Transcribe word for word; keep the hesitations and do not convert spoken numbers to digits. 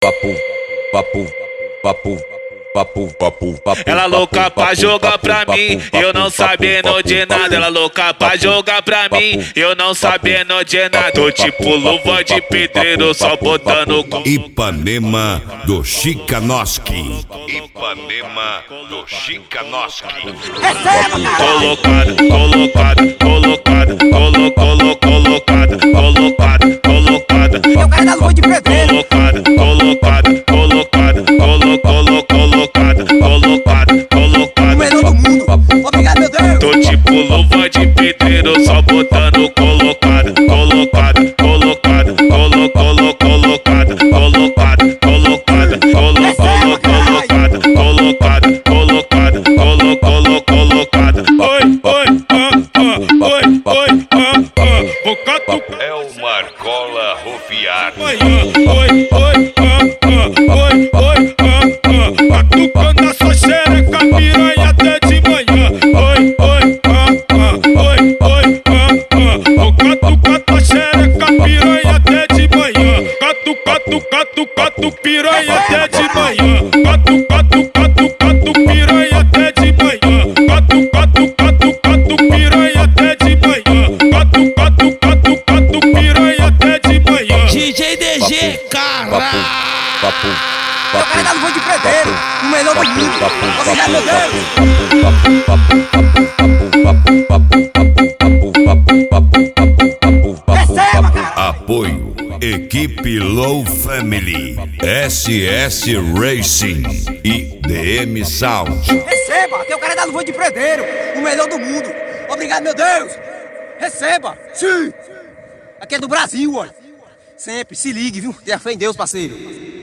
papo, papo, papo, papo, papo, papo. Ela louca pra jogar pra mim, eu não sabendo de nada. Ela louca pra jogar pra mim, eu não sabendo de nada. Tô tipo luva de pedreiro, só botando com Ipanema do Chicanoski. Ipanema do Chicanoski. colocado, colocado, colocado, colo, colo, colocado, colocado, colocado. Eu quero dar luva de pedreiro. Colocado, colocado, colocado, colo, colo, colocado, colocado, colocado. O melhor do mundo. Obrigado, meu Deus. Tô tipo luva de pedreiro, só botando colocado, colocado, colocado, colo, colo, colocado, colocado, colocado, colo, colo, colocado, colocado, colocado, colo, colo, colocado. Oi, oi, ah, ah, oi, oi, ah, ah. Vou catucar. É o Marcola Rufiar. Oi, oi, oi, ah, ah, oi, oi, ah, ah. Catucando a sua xereca, piranha até de manhã. Oi, oi, ah, ah, oi, oi, ah, ah. Vou catucar tua xereca, piranha até de manhã. Catu, catu, catu, catu, piranha até de manhã. Catu, catu, catu, catu, piranha até de manhã. Catu, catu, catu, catu, piranha até de manhã. Catu, catu, catu, catu, piranha até de manhã. D J D G, caralho! Eu quero dar luva de pedreiro. O melhor do mundo. Obrigado, meu Deus. Receba, cara. Apoio Equipe Low Family, S S Racing e D M Sound. Receba, que eu quero dar luva de pedreiro. O melhor do mundo. Obrigado, meu Deus. Receba. Sim. Aqui é do Brasil, olha. Sempre, se ligue, viu? Tenha fé em Deus, parceiro.